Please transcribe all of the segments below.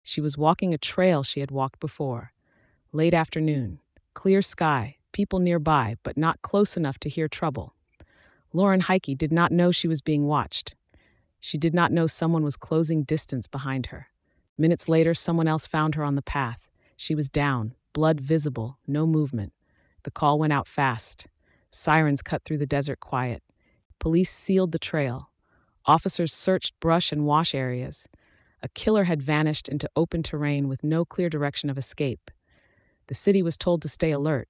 She was walking a trail she had walked before. Late afternoon, clear sky, people nearby, but not close enough to hear trouble. Lauren Heike did not know she was being watched. She did not know someone was closing distance behind her. Minutes later, someone else found her on the path. She was down, blood visible, no movement. The call went out fast. Sirens cut through the desert quiet. Police sealed the trail. Officers searched brush and wash areas. A killer had vanished into open terrain with no clear direction of escape. The city was told to stay alert.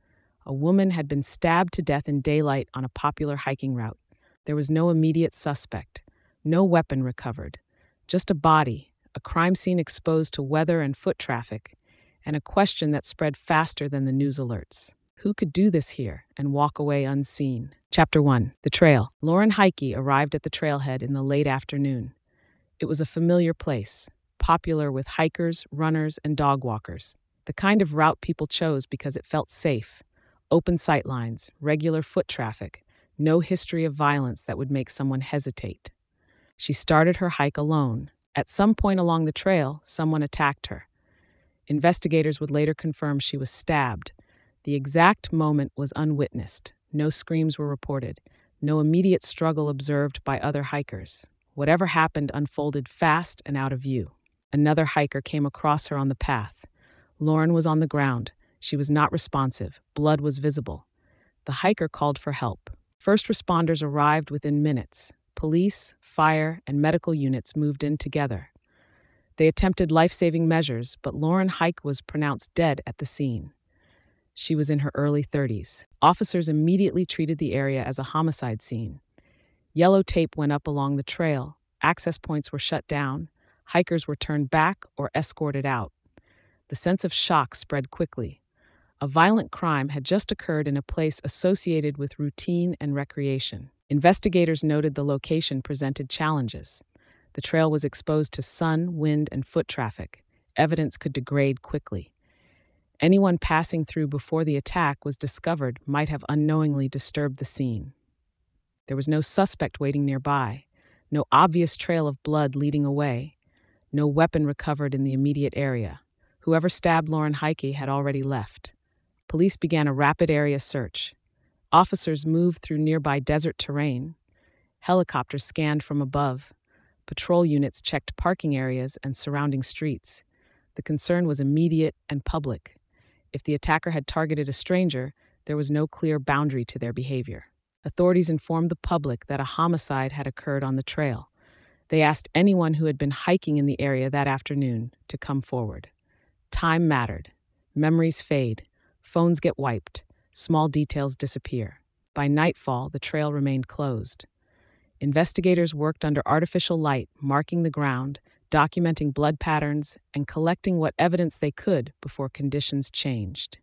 A woman had been stabbed to death in daylight on a popular hiking route. There was no immediate suspect, no weapon recovered, just a body, a crime scene exposed to weather and foot traffic, and a question that spread faster than the news alerts. Who could do this here and walk away unseen? Chapter 1. The Trail. Lauren Heike arrived at the trailhead in the late afternoon. It was a familiar place, popular with hikers, runners, and dog walkers. The kind of route people chose because it felt safe. Open sightlines, regular foot traffic, no history of violence that would make someone hesitate. She started her hike alone. At some point along the trail, someone attacked her. Investigators would later confirm she was stabbed. The exact moment was unwitnessed. No screams were reported. No immediate struggle observed by other hikers. Whatever happened unfolded fast and out of view. Another hiker came across her on the path. Lauren was on the ground. She was not responsive. Blood was visible. The hiker called for help. First responders arrived within minutes. Police, fire, and medical units moved in together. They attempted life-saving measures, but Lauren Heike was pronounced dead at the scene. She was in her early 30s. Officers immediately treated the area as a homicide scene. Yellow tape went up along the trail. Access points were shut down. Hikers were turned back or escorted out. The sense of shock spread quickly. A violent crime had just occurred in a place associated with routine and recreation. Investigators noted the location presented challenges. The trail was exposed to sun, wind, and foot traffic. Evidence could degrade quickly. Anyone passing through before the attack was discovered might have unknowingly disturbed the scene. There was no suspect waiting nearby, no obvious trail of blood leading away, no weapon recovered in the immediate area. Whoever stabbed Lauren Heike had already left. Police began a rapid area search. Officers moved through nearby desert terrain. Helicopters scanned from above. Patrol units checked parking areas and surrounding streets. The concern was immediate and public. If the attacker had targeted a stranger, there was no clear boundary to their behavior. Authorities informed the public that a homicide had occurred on the trail. They asked anyone who had been hiking in the area that afternoon to come forward. Time mattered. Memories fade. Phones get wiped. Small details disappear. By nightfall, the trail remained closed. Investigators worked under artificial light, marking the ground, documenting blood patterns, and collecting what evidence they could before conditions changed.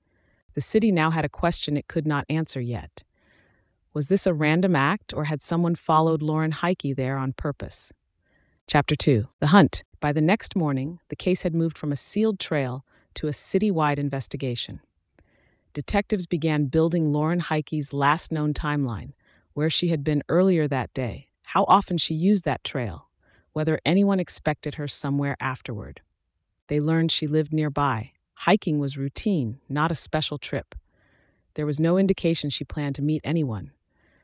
The city now had a question it could not answer yet. Was this a random act, or had someone followed Lauren Heike there on purpose? Chapter 2. The Hunt. By the next morning, the case had moved from a sealed trail to a city-wide investigation. Detectives began building Lauren Heike's last known timeline, where she had been earlier that day, how often she used that trail, whether anyone expected her somewhere afterward. They learned she lived nearby. Hiking was routine, not a special trip. There was no indication she planned to meet anyone.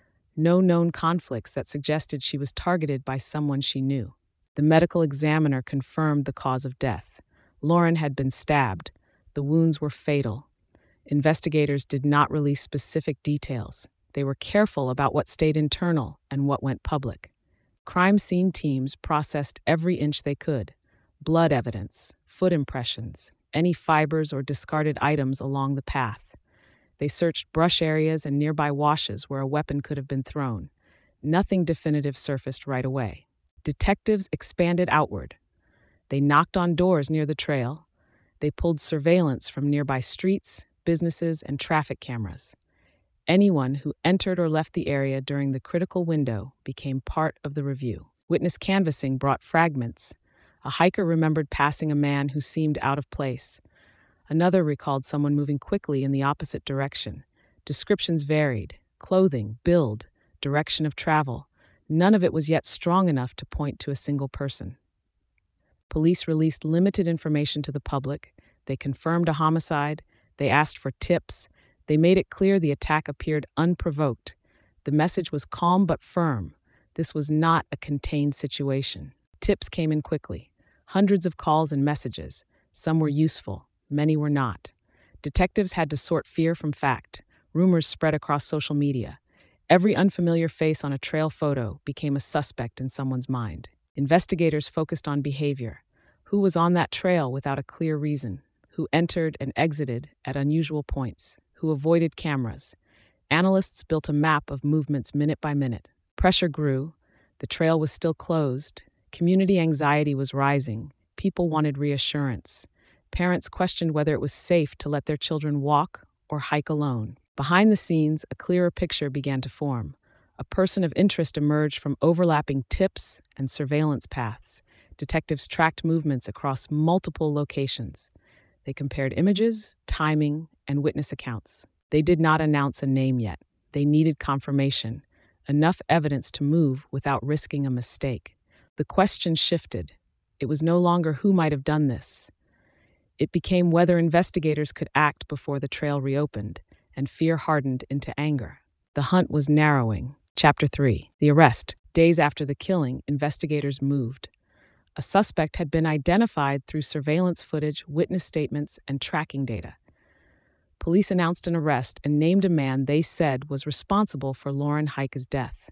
No known conflicts that suggested she was targeted by someone she knew. The medical examiner confirmed the cause of death. Lauren had been stabbed. The wounds were fatal. Investigators did not release specific details. They were careful about what stayed internal and what went public. Crime scene teams processed every inch they could. Blood evidence, foot impressions, any fibers or discarded items along the path. They searched brush areas and nearby washes where a weapon could have been thrown. Nothing definitive surfaced right away. Detectives expanded outward. They knocked on doors near the trail. They pulled surveillance from nearby streets, businesses, and traffic cameras. Anyone who entered or left the area during the critical window became part of the review. Witness canvassing brought fragments. A hiker remembered passing a man who seemed out of place. Another recalled someone moving quickly in the opposite direction. Descriptions varied: clothing, build, direction of travel. None of it was yet strong enough to point to a single person. Police released limited information to the public. They confirmed a homicide. They asked for tips. They made it clear the attack appeared unprovoked. The message was calm but firm. This was not a contained situation. Tips came in quickly. Hundreds of calls and messages. Some were useful, many were not. Detectives had to sort fear from fact. Rumors spread across social media. Every unfamiliar face on a trail photo became a suspect in someone's mind. Investigators focused on behavior. Who was on that trail without a clear reason? Who entered and exited at unusual points? Who avoided cameras? Analysts built a map of movements minute by minute. Pressure grew. The trail was still closed. Community anxiety was rising. People wanted reassurance. Parents questioned whether it was safe to let their children walk or hike alone. Behind the scenes, a clearer picture began to form. A person of interest emerged from overlapping tips and surveillance paths. Detectives tracked movements across multiple locations. They compared images, timing, and witness accounts. They did not announce a name yet. They needed confirmation, enough evidence to move without risking a mistake. The question shifted. It was no longer who might have done this. It became whether investigators could act before the trail reopened, and fear hardened into anger. The hunt was narrowing. Chapter 3. The arrest. Days after the killing, investigators moved. A suspect had been identified through surveillance footage, witness statements, and tracking data. Police announced an arrest and named a man they said was responsible for Lauren Heike's death.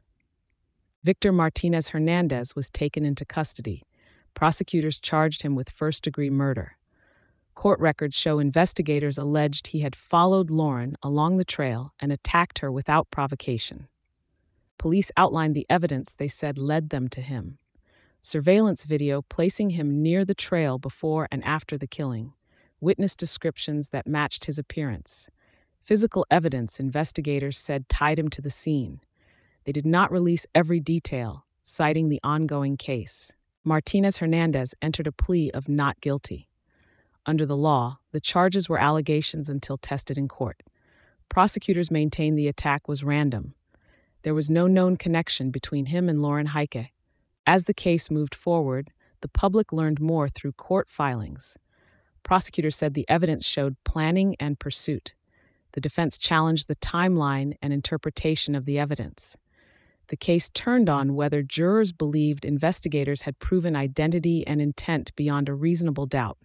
Victor Martinez Hernandez was taken into custody. Prosecutors charged him with first-degree murder. Court records show investigators alleged he had followed Lauren along the trail and attacked her without provocation. Police outlined the evidence they said led them to him. Surveillance video placing him near the trail before and after the killing. Witness descriptions that matched his appearance. Physical evidence investigators said tied him to the scene. They did not release every detail, citing the ongoing case. Martinez Hernandez entered a plea of not guilty. Under the law, the charges were allegations until tested in court. Prosecutors maintained the attack was random. There was no known connection between him and Lauren Heike. As the case moved forward, the public learned more through court filings. Prosecutors said the evidence showed planning and pursuit. The defense challenged the timeline and interpretation of the evidence. The case turned on whether jurors believed investigators had proven identity and intent beyond a reasonable doubt.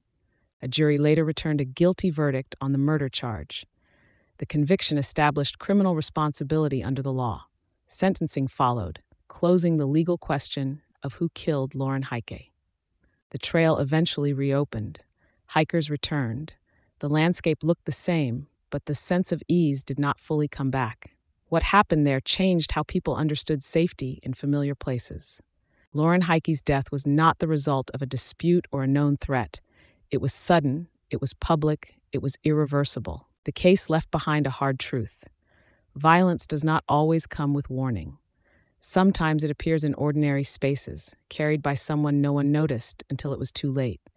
A jury later returned a guilty verdict on the murder charge. The conviction established criminal responsibility under the law. Sentencing followed, closing the legal question of who killed Lauren Heike. The trail eventually reopened. Hikers returned. The landscape looked the same, but the sense of ease did not fully come back. What happened there changed how people understood safety in familiar places. Lauren Heike's death was not the result of a dispute or a known threat. It was sudden, it was public, it was irreversible. The case left behind a hard truth. Violence does not always come with warning. Sometimes it appears in ordinary spaces, carried by someone no one noticed until it was too late.